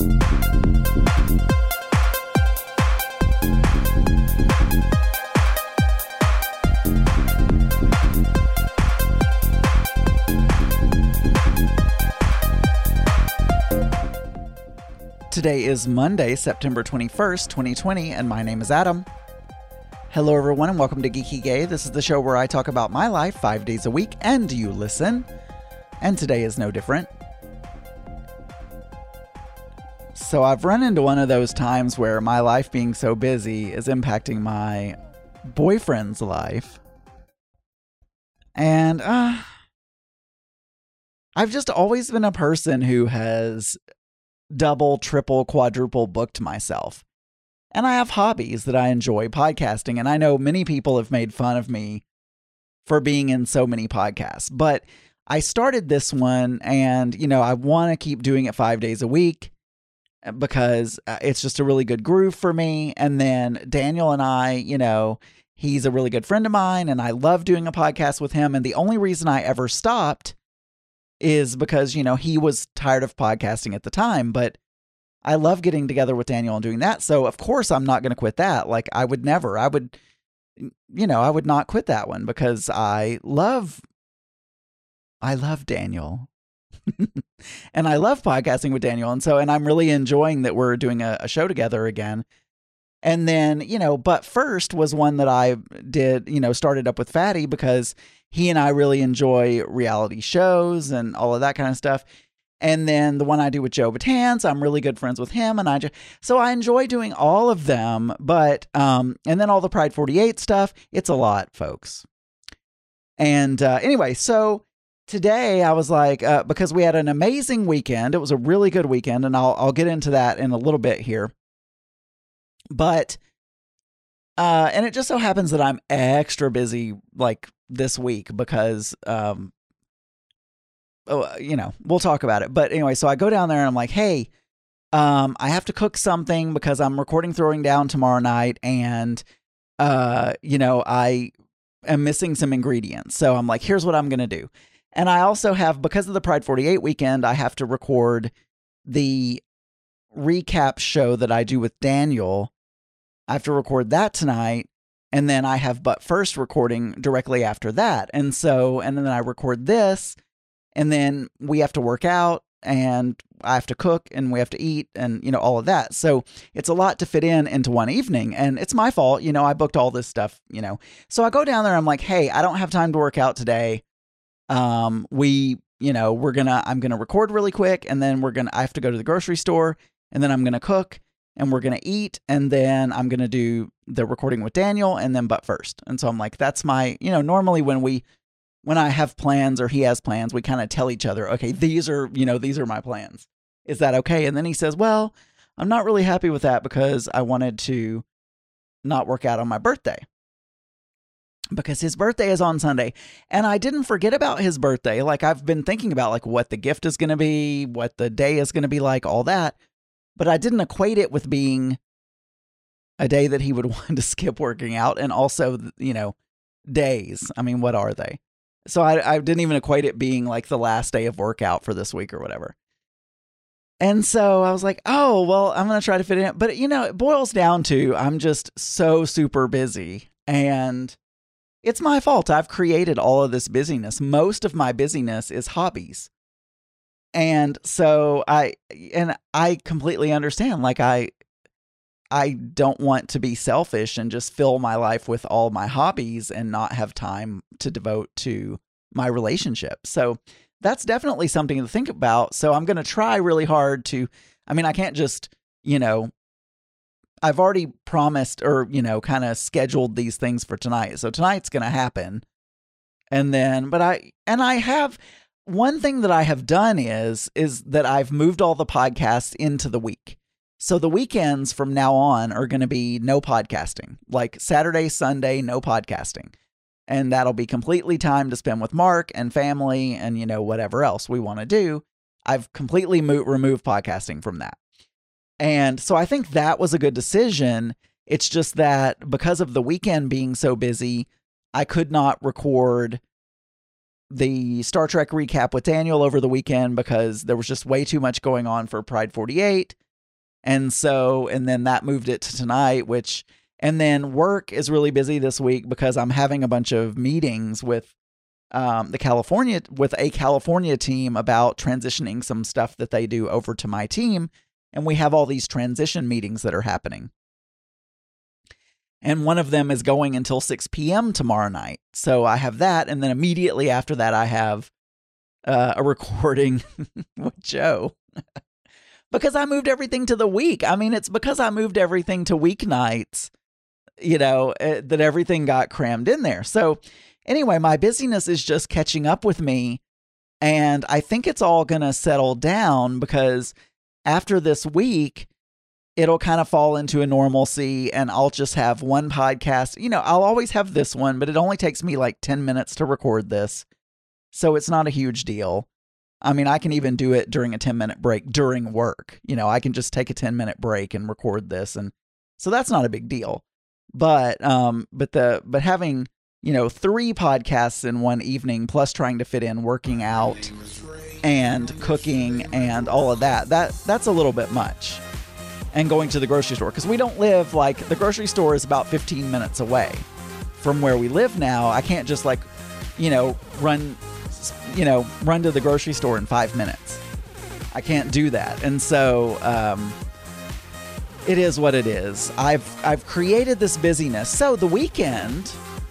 Today is Monday, September 21st, 2020, and my name is Adam. Hello everyone and welcome to Geeky Gay. This is the show where I talk about my life 5 days a week and you listen. And today is no different. So I've run into one of those times where my life being so busy is impacting my boyfriend's life. And I've just always been a person who has double, triple, quadruple booked myself. And I have hobbies that I enjoy, podcasting, and I know many people have made fun of me for being in so many podcasts, but I started this one and, I want to keep doing it 5 days a week because it's just a really good groove for me. And then Daniel and I, he's a really good friend of mine and I love doing a podcast with him. And the only reason I ever stopped is because, he was tired of podcasting at the time, but I love getting together with Daniel and doing that. So of course I'm not going to quit that. Like I would not quit that one because I love Daniel and I love podcasting with Daniel. And I'm really enjoying that we're doing a show together again. And then, But First was one that I did, started up with Fatty because he and I really enjoy reality shows and all of that kind of stuff. And then the one I do with Joe Batanz, I'm really good friends with him. And so I enjoy doing all of them. But, and then all the Pride 48 stuff, it's a lot, folks. And anyway, so today I was like, because we had an amazing weekend, it was a really good weekend. And I'll get into that in a little bit here. But, and it just so happens that I'm extra busy like this week because, we'll talk about it. But anyway, so I go down there and I'm like, hey, I have to cook something because I'm recording Throwing Down tomorrow night. And, I am missing some ingredients. So I'm like, here's what I'm going to do. And I also have, because of the Pride 48 weekend, I have to record the recap show that I do with Daniel. I have to record that tonight. And then I have But First recording directly after that. And then I record this. And then we have to work out and I have to cook and we have to eat and, all of that. So it's a lot to fit into one evening and it's my fault. I booked all this stuff, So I go down there. I'm like, hey, I don't have time to work out today. I'm going to record really quick and then I have to go to the grocery store and then I'm going to cook and we're going to eat. And then I'm going to do the recording with Daniel and then But First. And so I'm like, that's my, normally when I have plans or he has plans, we kind of tell each other, okay, these are my plans. Is that okay? And then he says, well, I'm not really happy with that because I wanted to not work out on my birthday because his birthday is on Sunday. And I didn't forget about his birthday. Like I've been thinking about like what the gift is going to be, what the day is going to be like, all that. But I didn't equate it with being a day that he would want to skip working out. And also, days. I mean, what are they? So I didn't even equate it being like the last day of workout for this week or whatever. And so I was like, oh, well, I'm going to try to fit it in. But, it boils down to I'm just so super busy and it's my fault. I've created all of this busyness. Most of my busyness is hobbies. And so I completely understand. Like I don't want to be selfish and just fill my life with all my hobbies and not have time to devote to my relationship. So that's definitely something to think about. So I'm going to try really hard I can't just, I've already promised or, kind of scheduled these things for tonight. So tonight's going to happen. And then, I have one thing that I have done is that I've moved all the podcasts into the week. So the weekends from now on are going to be no podcasting, like Saturday, Sunday, no podcasting. And that'll be completely time to spend with Mark and family and, whatever else we want to do. I've completely removed podcasting from that. And so I think that was a good decision. It's just that because of the weekend being so busy, I could not record the Star Trek recap with Daniel over the weekend because there was just way too much going on for Pride 48. And then that moved it to tonight, and then work is really busy this week because I'm having a bunch of meetings with a California team about transitioning some stuff that they do over to my team. And we have all these transition meetings that are happening. And one of them is going until 6 p.m. tomorrow night. So I have that. And then immediately after that, I have a recording with Joe. Because I moved everything to the week. I mean, it's because I moved everything to weeknights, that everything got crammed in there. So anyway, my busyness is just catching up with me. And I think it's all going to settle down because after this week, it'll kind of fall into a normalcy and I'll just have one podcast. I'll always have this one, but it only takes me like 10 minutes to record this. So it's not a huge deal. I mean, I can even do it during a 10-minute break during work. I can just take a 10-minute break and record this. And so that's not a big deal. But having, 3 podcasts in one evening, plus trying to fit in working out and cooking and all of that's a little bit much. And going to the grocery store, because we don't live the grocery store is about 15 minutes away from where we live now. I can't just run to the grocery store in 5 minutes. I can't do that. And so it is what it is. I've created this busyness. So the weekend,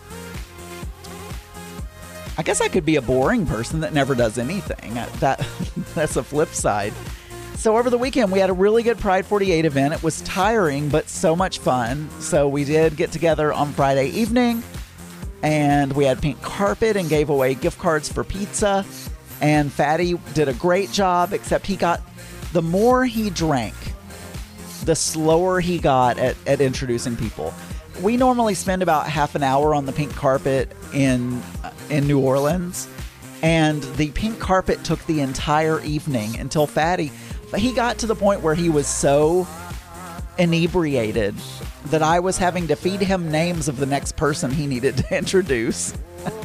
I guess I could be a boring person that never does anything. That's a flip side. So over the weekend, we had a really good Pride 48 event. It was tiring, but so much fun. So we did get together on Friday evening, and we had pink carpet and gave away gift cards for pizza. And Fatty did a great job, except the more he drank, the slower he got at introducing people. We normally spend about half an hour on the pink carpet in New Orleans, and the pink carpet took the entire evening until he got to the point where he was so inebriated that I was having to feed him names of the next person he needed to introduce.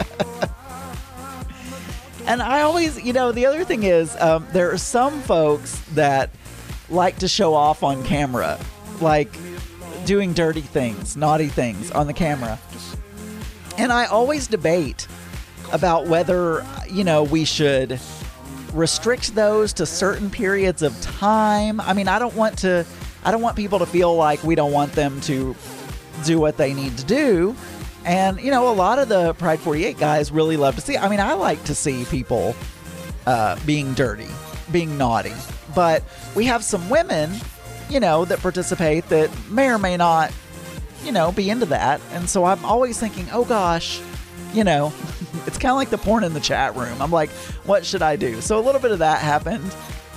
And I always, the other thing is, there are some folks that like to show off on camera, like doing dirty things, naughty things on the camera. And I always debate about whether, we should restrict those to certain periods of time. I mean, I don't want people to feel like we don't want them to do what they need to do. And, a lot of the Pride 48 guys really love to see. I mean, I like to see people being dirty, being naughty. But we have some women, that participate that may or may not, be into that. And so I'm always thinking, oh gosh, it's kind of like the porn in the chat room. I'm like, what should I do? So a little bit of that happened.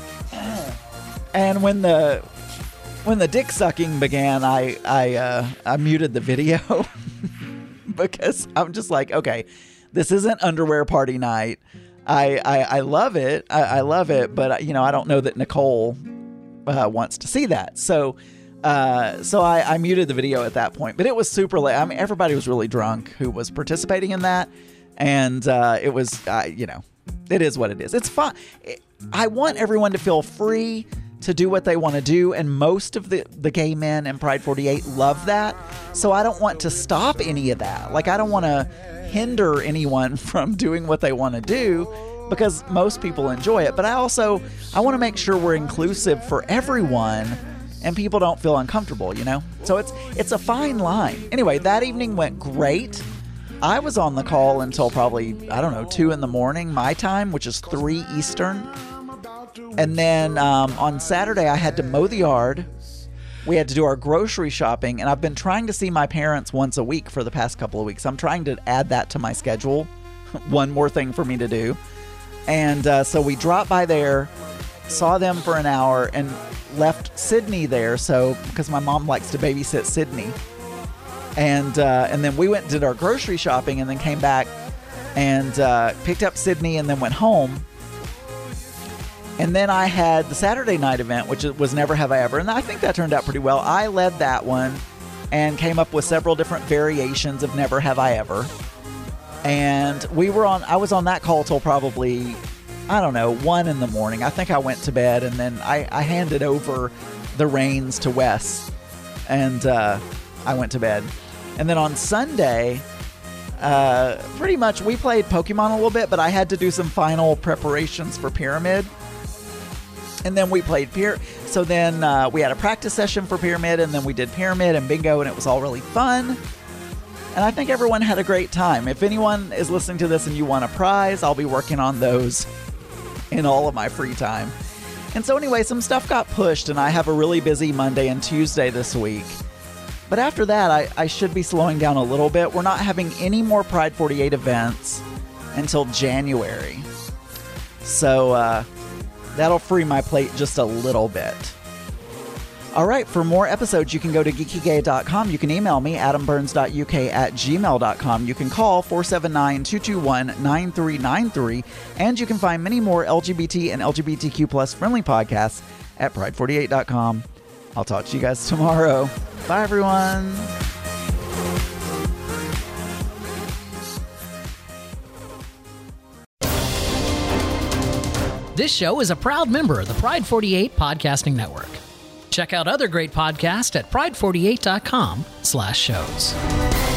And when the dick sucking began, I muted the video because I'm just like, okay, this isn't underwear party night. I love it. I love it. But I don't know that Nicole wants to see that. So I muted the video at that point, but it was super late. I mean, everybody was really drunk who was participating in that. And it was, it is what it is. It's fun. I want everyone to feel free to do what they want to do. And most of the gay men in Pride 48 love that. So I don't want to stop any of that. I don't want to hinder anyone from doing what they want to do because most people enjoy it. But I want to make sure we're inclusive for everyone and people don't feel uncomfortable, So it's a fine line. Anyway, that evening went great. I was on the call until probably, 2 a.m. my time, which is 3 Eastern. And then on Saturday, I had to mow the yard. We had to do our grocery shopping, and I've been trying to see my parents once a week for the past couple of weeks. I'm trying to add that to my schedule. One more thing for me to do. And so we dropped by there, saw them for an hour, and left Sydney there. So because my mom likes to babysit Sydney. And then we went and did our grocery shopping and then came back and picked up Sydney and then went home. And then I had the Saturday night event, which was Never Have I Ever. And I think that turned out pretty well. I led that one and came up with several different variations of Never Have I Ever. And I was on that call till probably I don't know, 1 in the morning. I think I went to bed, and then I handed over the reins to Wes, and I went to bed. And then on Sunday, pretty much we played Pokemon a little bit, but I had to do some final preparations for Pyramid. And then we played So then we had a practice session for Pyramid, and then we did Pyramid and Bingo, and it was all really fun. And I think everyone had a great time. If anyone is listening to this and you want a prize, I'll be working on those in all of my free time. And so anyway, some stuff got pushed, and I have a really busy Monday and Tuesday this week. But after that, I should be slowing down a little bit. We're not having any more Pride 48 events until January. So that'll free my plate just a little bit. All right, for more episodes, you can go to geekygay.com. You can email me, adamburns.uk@gmail.com. You can call 479-221-9393. And you can find many more LGBT and LGBTQ plus friendly podcasts at pride48.com. I'll talk to you guys tomorrow. Bye, everyone. This show is a proud member of the Pride 48 Podcasting Network. Check out other great podcasts at pride48.com/shows.